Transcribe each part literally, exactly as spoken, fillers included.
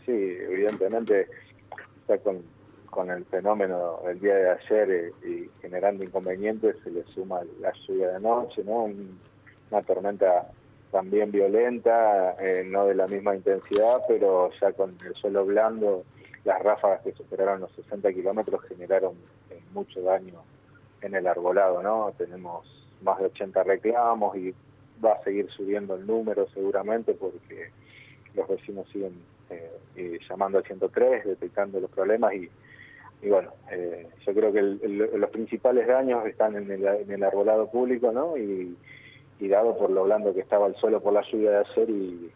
sí, evidentemente está con, con el fenómeno del día de ayer eh, y generando inconvenientes, se le suma la lluvia de anoche, ¿no? Un, una tormenta también violenta, eh, no de la misma intensidad, pero ya con el suelo blando, las ráfagas que superaron los sesenta kilómetros generaron eh, mucho daño en el arbolado, ¿no? Tenemos más de ochenta reclamos y va a seguir subiendo el número seguramente porque los vecinos siguen eh, eh, llamando al ciento tres, detectando los problemas y, y bueno, eh, yo creo que el, el, los principales daños están en el, en el arbolado público, ¿no? Y, y dado por lo blando que estaba el suelo por la lluvia de ayer y,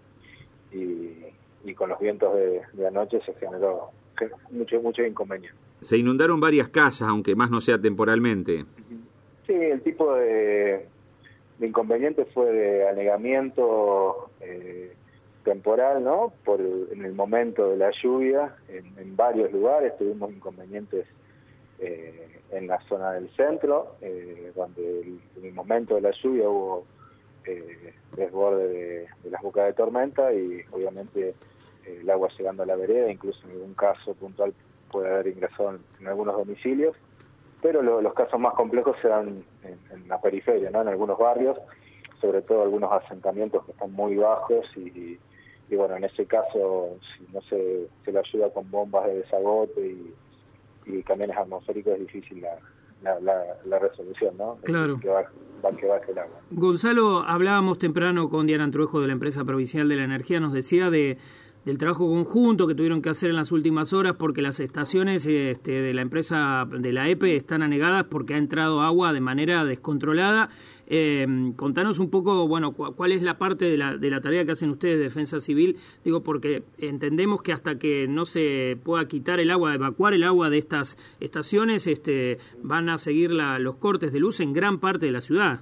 y, y con los vientos de, de anoche se generó mucho, mucho inconveniente. Se inundaron varias casas, aunque más no sea temporalmente. Sí, el tipo de, de inconveniente fue de anegamiento eh, temporal, ¿no? Por en el momento de la lluvia, en, en varios lugares tuvimos inconvenientes eh, en la zona del centro, eh, donde el, en el momento de la lluvia hubo eh, desborde de, de las bocas de tormenta y obviamente eh, el agua llegando a la vereda, incluso en algún caso puntual puede haber ingresado en, en algunos domicilios, pero lo, los casos más complejos se dan en, en la periferia, ¿no? En algunos barrios, sobre todo algunos asentamientos que están muy bajos y, y bueno, en ese caso, si no se, se le ayuda con bombas de desagote y, y camiones atmosféricos, es difícil la, la, la, la resolución, ¿no? Claro. Que va, va, que baje el agua. Gonzalo, hablábamos temprano con Diana Antruejo de la Empresa Provincial de la Energía, nos decía de del trabajo conjunto que tuvieron que hacer en las últimas horas porque las estaciones este, de la empresa de la E P E están anegadas porque ha entrado agua de manera descontrolada. Eh, contanos un poco, bueno, cu cuál es la parte de la, de la tarea que hacen ustedes de Defensa Civil, digo, porque entendemos que hasta que no se pueda quitar el agua, evacuar el agua de estas estaciones, este, van a seguir la, los cortes de luz en gran parte de la ciudad.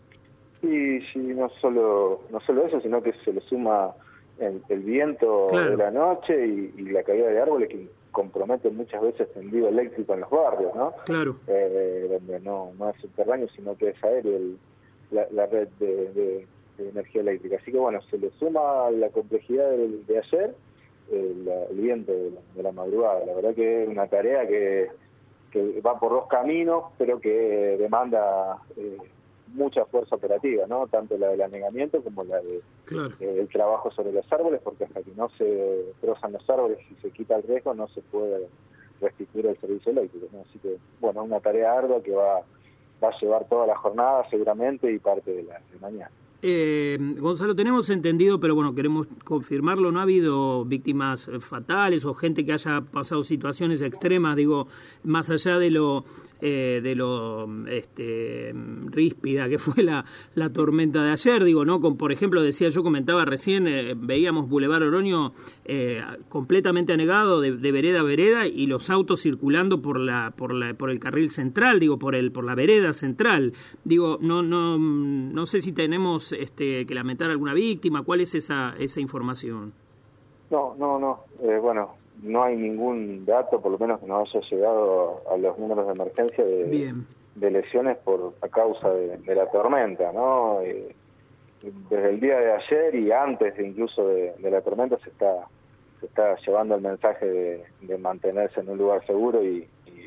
Sí, sí, no solo, no solo eso, sino que se le suma el, el viento claro. de la noche y, y la caída de árboles que comprometen muchas veces tendido eléctrico en los barrios, ¿no? Claro. Eh, donde no, no es subterráneo, sino que es aéreo el, la, la red de, de, de energía eléctrica. Así que bueno, se le suma la complejidad de, de ayer, el, el viento de la, de la madrugada. La verdad que es una tarea que, que va por dos caminos, pero que demanda eh, mucha fuerza operativa, ¿no? Tanto la del anegamiento como la de claro. eh, el trabajo sobre los árboles, porque hasta que no se trozan los árboles y se quita el riesgo no se puede restituir el servicio eléctrico, ¿no? Así que, bueno, una tarea ardua que va, va a llevar toda la jornada seguramente y parte de la de mañana. Eh, Gonzalo, tenemos entendido, pero bueno, queremos confirmarlo, ¿no ha habido víctimas fatales o gente que haya pasado situaciones extremas, digo, más allá de lo eh, de lo este, ríspida que fue la, la tormenta de ayer, digo, ¿no? Con, por ejemplo, decía yo, comentaba recién, eh, veíamos Boulevard Oroño eh, completamente anegado de, de vereda a vereda y los autos circulando por la por la por el carril central, digo, por el por la vereda central. Digo, no no no sé si tenemos este que lamentar alguna víctima, ¿cuál es esa esa información? No, no, no, eh, bueno, no hay ningún dato, por lo menos que nos haya llegado a los números de emergencia de, Bien. de lesiones por a causa de, de la tormenta, ¿no? Eh, desde el día de ayer y antes de incluso de, de la tormenta se está se está llevando el mensaje de, de mantenerse en un lugar seguro y, y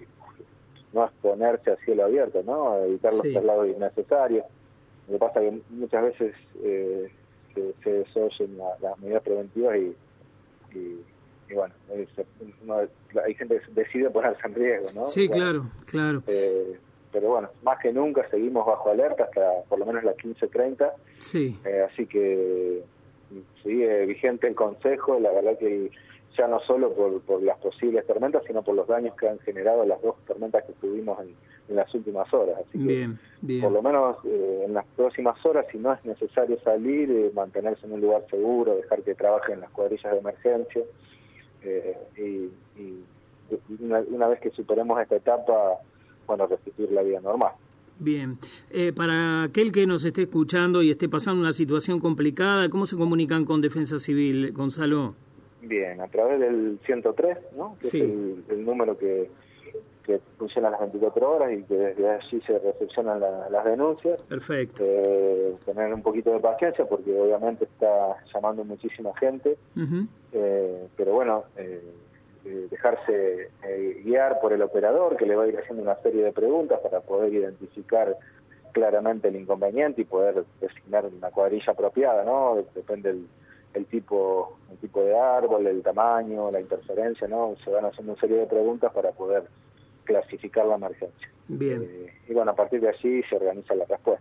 no exponerse a cielo abierto, ¿no? Evitar los sí. traslados innecesarios. Lo que pasa es que muchas veces eh, se, se desoyen la, las medidas preventivas y, y, y bueno, es, uno, hay gente que decide ponerse en riesgo, ¿no? Sí, bueno, claro, claro. Eh, pero bueno, más que nunca seguimos bajo alerta hasta por lo menos las quince treinta. Sí. Eh, así que sigue vigente el consejo, la verdad que ya no solo por, por las posibles tormentas, sino por los daños que han generado las dos tormentas que tuvimos en, en las últimas horas. Así que bien, bien. por lo menos eh, en las próximas horas, si no es necesario salir, eh, mantenerse en un lugar seguro, dejar que trabajen las cuadrillas de emergencia. Eh, y, y una, una vez que superemos esta etapa, bueno, restituir la vida normal. Bien. Eh, para aquel que nos esté escuchando y esté pasando una situación complicada, ¿cómo se comunican con Defensa Civil, Gonzalo? Bien, a través del ciento tres, ¿no? Que sí. es el, el número que, que funciona las veinticuatro horas y que desde allí se recepcionan la, las denuncias. Perfecto. Eh, tener un poquito de paciencia porque obviamente está llamando muchísima gente. Uh-huh. eh, pero bueno, eh, eh, dejarse eh, guiar por el operador, que le va a ir haciendo una serie de preguntas para poder identificar claramente el inconveniente y poder designar una cuadrilla apropiada, ¿no? Depende el, el tipo el tipo de árbol, el tamaño, la interferencia, ¿no? Se van haciendo una serie de preguntas para poder clasificar la emergencia. Bien. Eh, y bueno, a partir de allí se organiza la respuesta.